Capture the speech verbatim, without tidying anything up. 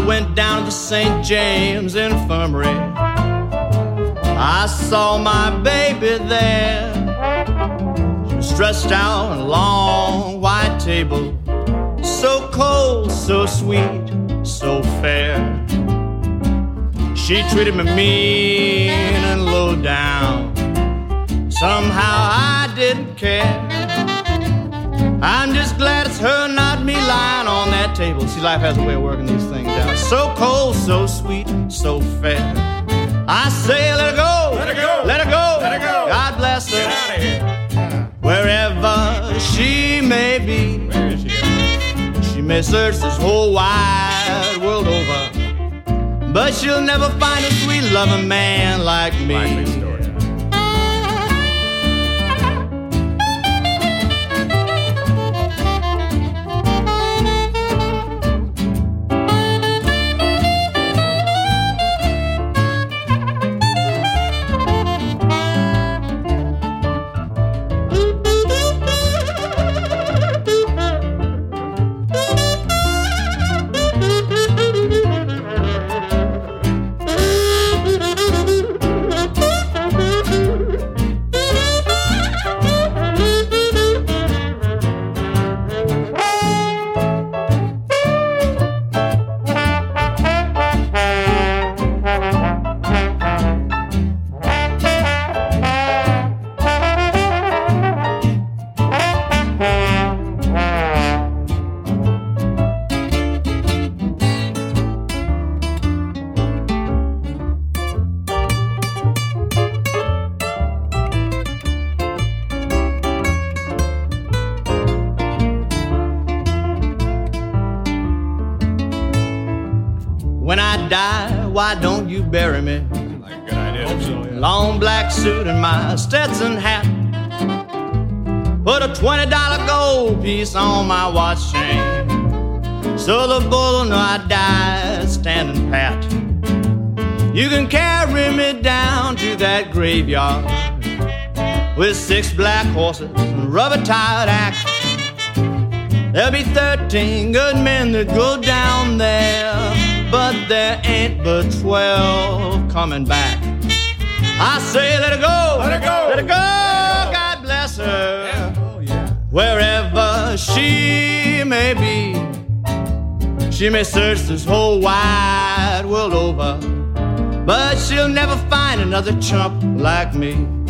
went down to the Saint James Infirmary. I saw my baby there. She was stretched out on a long white table, so cold, so sweet, so fair. She treated me mean and low down. Somehow I didn't care. I'm just glad it's her, not me, lying on that table. See, life has a way of working these things out. So cold, so sweet, so fair. I say, let her go, let her go, let her go, let her go. God bless her. Get out of here. Wherever she may be. Where is she? She may search this whole wide world over, but she'll never find a sweet loving man like me. Likely story. When I die, why don't you bury me? Like a good idea. Hope so, yeah. Long black suit and my Stetson hat. Put a twenty dollar gold piece on my watch chain, so the bull will know I died standing pat. You can carry me down to that graveyard with six black horses and rubber-tired axe. There'll be thirteen good men that go down there, but there ain't but twelve coming back. I say let her go, let her go, let her go, let her go. God bless her, Yeah. Oh, yeah. wherever she may be. She may search this whole wide world over, but she'll never find another chump like me.